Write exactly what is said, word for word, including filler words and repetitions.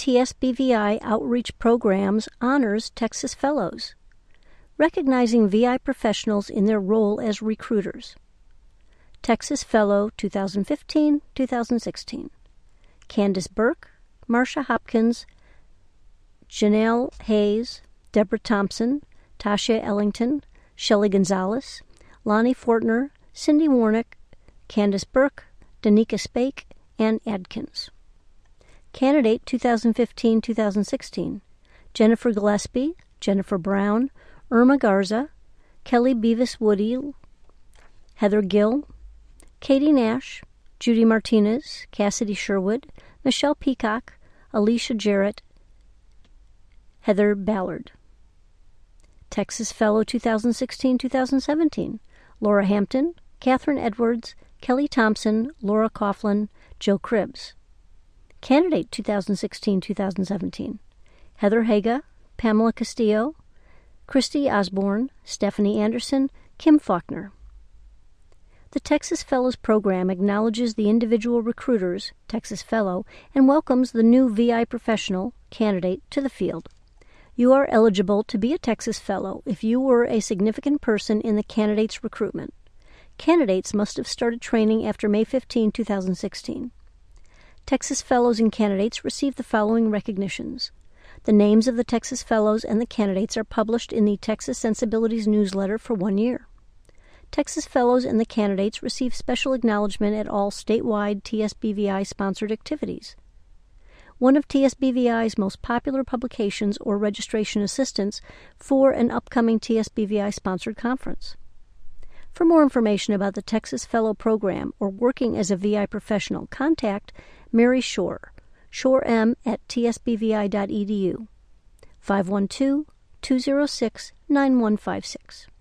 T S B V I Outreach Programs honors Texas Fellows, recognizing V I professionals in their role as recruiters. Texas Fellow twenty fifteen to twenty sixteen. Candace Burke, Marsha Hopkins, Janelle Hayes, Deborah Thompson, Tasha Ellington, Shelley Gonzalez, Lonnie Fortner, Cindy Warnick, Candace Burke, Danica Spake, and Adkins. Candidate twenty fifteen to twenty sixteen. Jennifer Gillespie, Jennifer Brown, Irma Garza, Kelly Beavis Woody, Heather Gill, Katie Nash, Judy Martinez, Cassidy Sherwood, Michelle Peacock, Alicia Jarrett, Heather Ballard. Texas Fellow twenty sixteen to twenty seventeen. Laura Hampton, Catherine Edwards, Kelly Thompson, Laura Coughlin, Joe Cribbs. Candidate twenty sixteen to twenty seventeen. Heather Haga, Pamela Castillo, Christy Osborne, Stephanie Anderson, Kim Faulkner. The Texas Fellows Program acknowledges the individual recruiters, Texas Fellow, and welcomes the new V I professional candidate to the field. You are eligible to be a Texas Fellow if you were a significant person in the candidate's recruitment. Candidates must have started training after May fifteenth, twenty sixteen. Texas Fellows and candidates receive the following recognitions. The names of the Texas Fellows and the candidates are published in the Texas Sensibilities newsletter for one year. Texas Fellows and the candidates receive special acknowledgement at all statewide T S B V I-sponsored activities. One of T S B V I's most popular publications or registration assistance for an upcoming T S B V I-sponsored conference. For more information about the Texas Fellow Program or working as a V I professional, contact Mary Shore, shorem at t s b v i dot e d u, five one two, two zero six, nine one five six.